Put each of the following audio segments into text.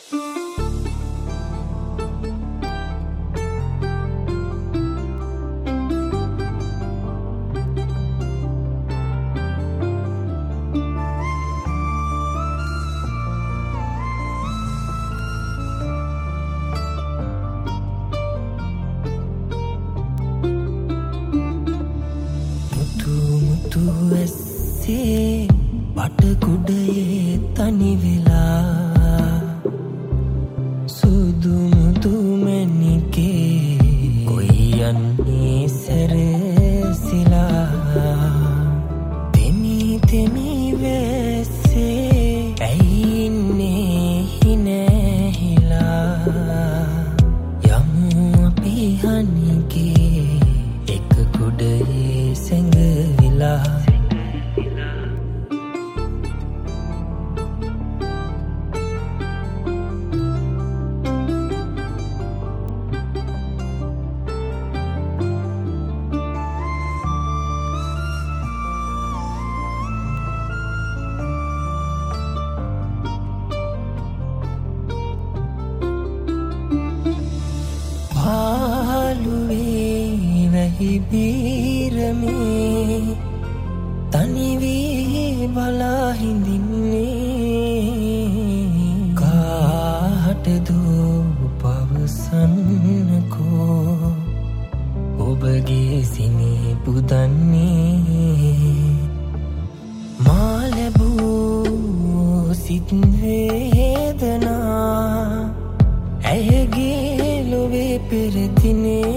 ඇස්සේ බටකුඩයේ තනි වෙලා සුදු මුදු මැණිකේ කොයි යන්නේ සැරසිලා තෙමි තෙමි වැස්සේ ඇයි ඉන්නේ හිනැහිලා යමු අපි හනිකේ එක කුඩයේ සැඟවිලා බීරමේ තනිවී බලා හිඳින්නේ කාටදෝ පවසන්නකෝ ඔබගේ සිනේ පුදන්නේ මා ලැබූ සිත් වේදනා ඇයගේ ලොවේ පෙරදිනේ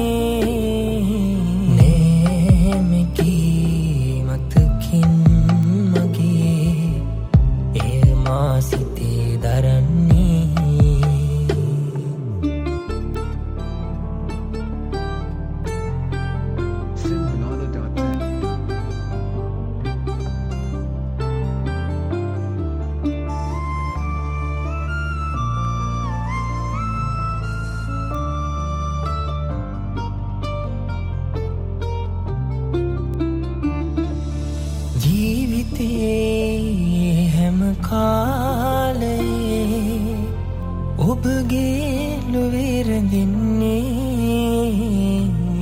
ජීවිතේ හැම කාලයේ ඔබගේ ලොවේ රැඳෙන්නේ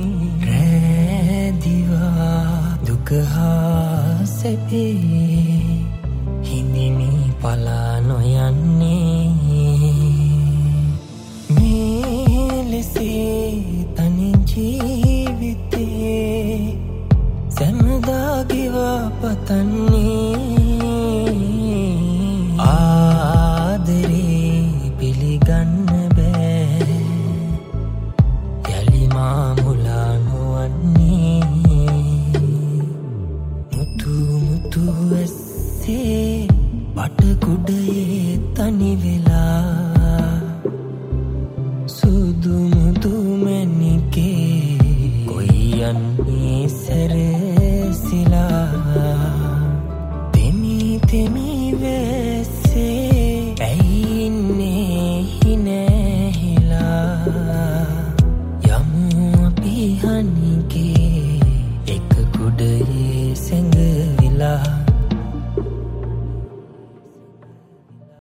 රැදිවා දුක හා සැපේ හිඳිමි පලා නොයන්නේ මේ ලෙසේ තනි ජීවිතේ සැමදා ගෙවා පතන්නේ ආදරේ පිළිගන්න බෑ යලි මා මුලා නොවන්නේ මුතු මුතු ඇස්සේ බටකුඩයේ තනි වෙලා සුදු මුදු මැණිකේ කොයි යන්නේ සැර